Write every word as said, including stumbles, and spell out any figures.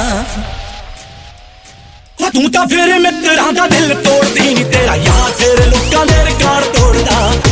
ਤੂੰ ਤਾਂ ਫਿਰ ਮਿੱਤਰਾਂ ਦਾ ਦਿਲ ਤੋੜਦੀ ਨੀ, ਤੇਰਾ ਯਾਰ ਫਿਰ ਲੋਕਾਂ ਦੇ ਰਿਕਾਰਡ ਤੋੜਦਾ।